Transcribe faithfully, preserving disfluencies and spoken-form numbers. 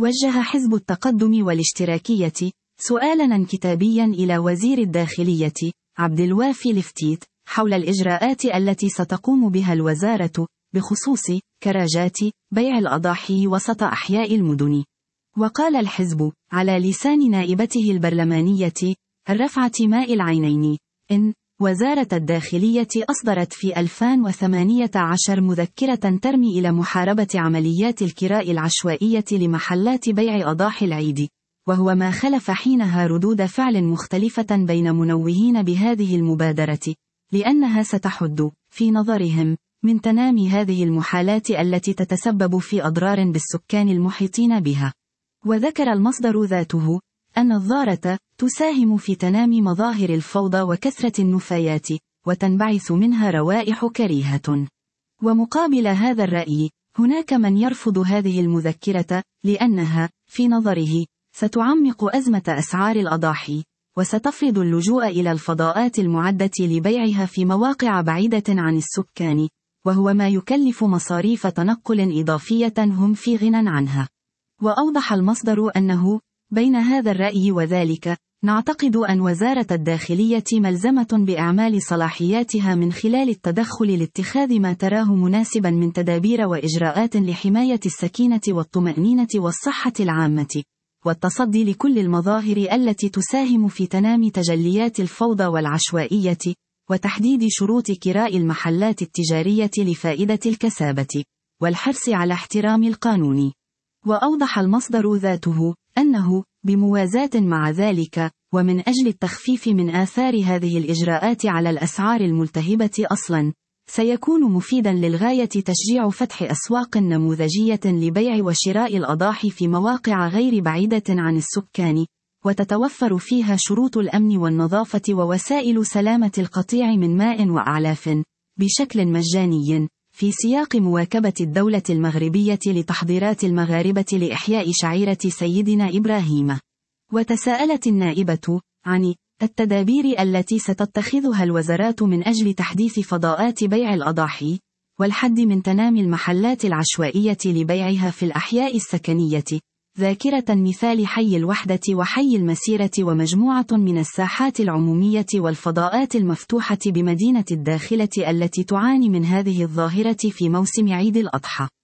وجه حزب التقدم والاشتراكية سؤالاً كتابياً إلى وزير الداخلية عبد الوافي لفتيت حول الإجراءات التي ستقوم بها الوزارة بخصوص كراجات بيع الأضاحي وسط أحياء المدن. وقال الحزب على لسان نائبته البرلمانية الرفعة ماء العينين إن وزارة الداخلية أصدرت في ألفين وثمانية عشر مذكرة ترمي إلى محاربة عمليات الكراء العشوائية لمحلات بيع أضاحي العيد، وهو ما خلف حينها ردود فعل مختلفة بين منوهين بهذه المبادرة، لأنها ستحد في نظرهم من تنامي هذه المحالات التي تتسبب في أضرار بالسكان المحيطين بها. وذكر المصدر ذاته أن الضارة تساهم في تنامي مظاهر الفوضى وكثرة النفايات، وتنبعث منها روائح كريهة. ومقابل هذا الرأي هناك من يرفض هذه المذكرة لأنها في نظره ستعمق أزمة أسعار الأضاحي، وستفرض اللجوء إلى الفضاءات المعدة لبيعها في مواقع بعيدة عن السكان، وهو ما يكلف مصاريف تنقل إضافية هم في غنى عنها. وأوضح المصدر أنه بين هذا الرأي وذلك نعتقد أن وزارة الداخلية ملزمة بإعمال صلاحياتها من خلال التدخل لاتخاذ ما تراه مناسبا من تدابير وإجراءات لحماية السكينة والطمأنينة والصحة العامة، والتصدي لكل المظاهر التي تساهم في تنامي تجليات الفوضى والعشوائية، وتحديد شروط كراء المحلات التجارية لفائدة الكسابة، والحرص على احترام القانون. وأوضح المصدر ذاته أنه بموازاة مع ذلك، ومن أجل التخفيف من آثار هذه الإجراءات على الأسعار الملتهبة أصلاً، سيكون مفيداً للغاية تشجيع فتح أسواق نموذجية لبيع وشراء الأضاحي في مواقع غير بعيدة عن السكان، وتتوفر فيها شروط الأمن والنظافة ووسائل سلامة القطيع من ماء وأعلاف بشكل مجاني، في سياق مواكبة الدولة المغربية لتحضيرات المغاربة لإحياء شعيرة سيدنا إبراهيم. وتساءلت النائبة عن التدابير التي ستتخذها الوزارات من أجل تحديث فضاءات بيع الأضاحي، والحد من تنامي المحلات العشوائية لبيعها في الأحياء السكنية، ذاكرة مثال حي الوحدة وحي المسيرة ومجموعة من الساحات العمومية والفضاءات المفتوحة بمدينة الداخلة التي تعاني من هذه الظاهرة في موسم عيد الأضحى.